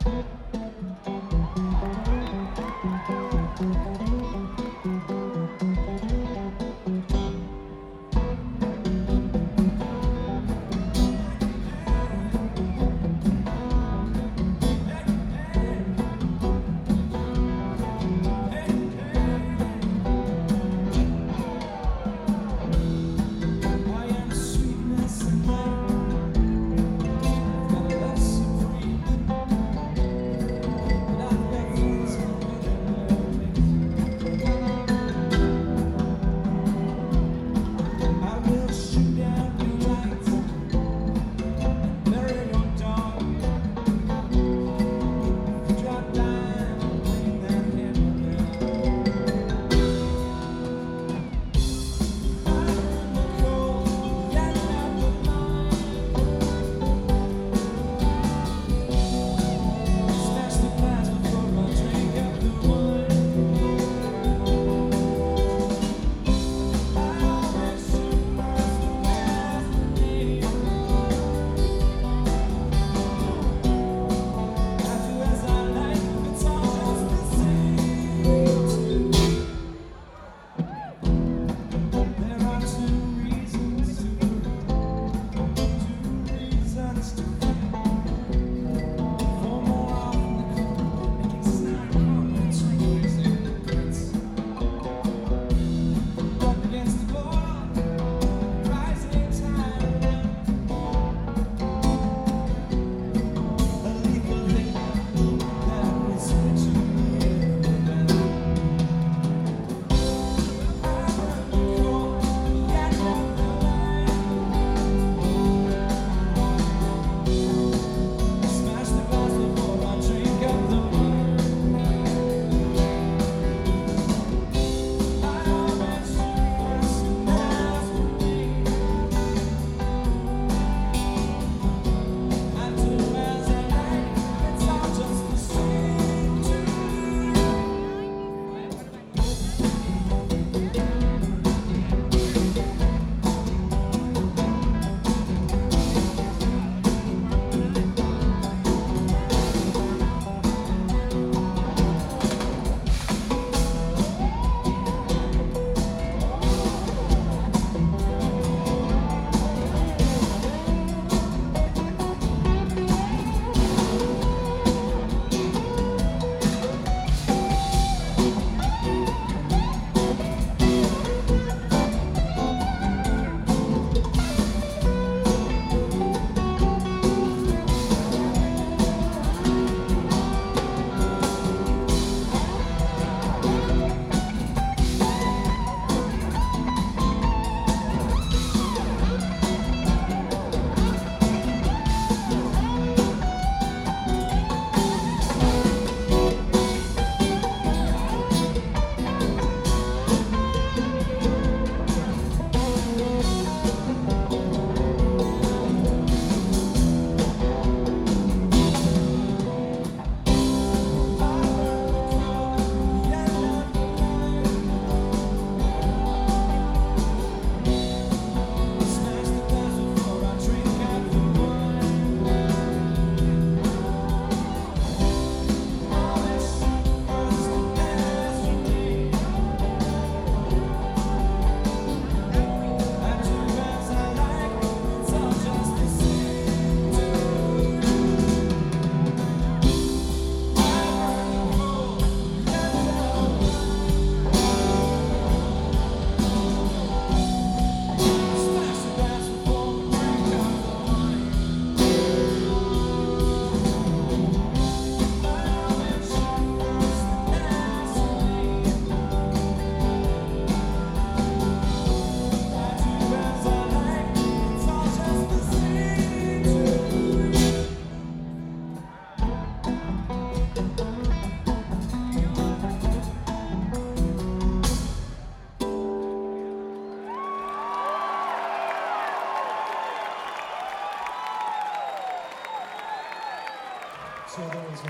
So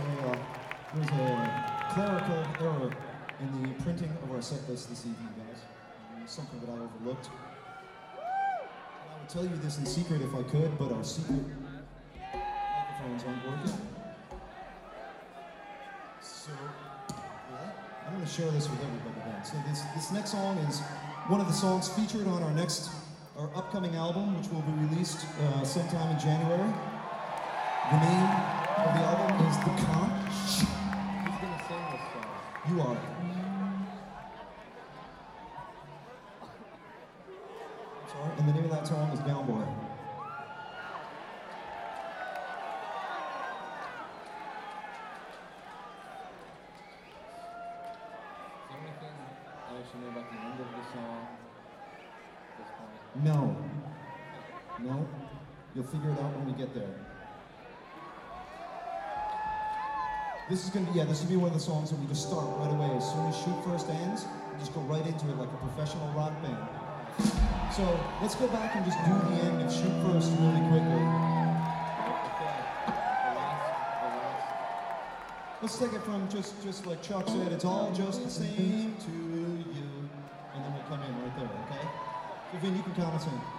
there was a clerical error in the printing of our set list this evening, guys. Something that I overlooked. I would tell you this in secret if I could, but our secret microphones aren't working. So, yeah, I'm going to share this with everybody then. So this next song is one of the songs featured on our upcoming album, which will be released sometime in January. The name of the album is The Con. Who's gonna sing this song? You are. Sorry, and the name of that song is Down Boy. Is there anything I should know about the end of the song at this point? No. No. You'll figure it out when we get there. This will be one of the songs that we just start right away. As soon as Shoot First ends, we just go right into it like a professional rock band. So let's go back and just do the end of Shoot First really quickly. Okay. The last. Let's take it from just like Chuck said, it's all just the same to you. And then we'll come in right there, okay? So Vin, you can count us in.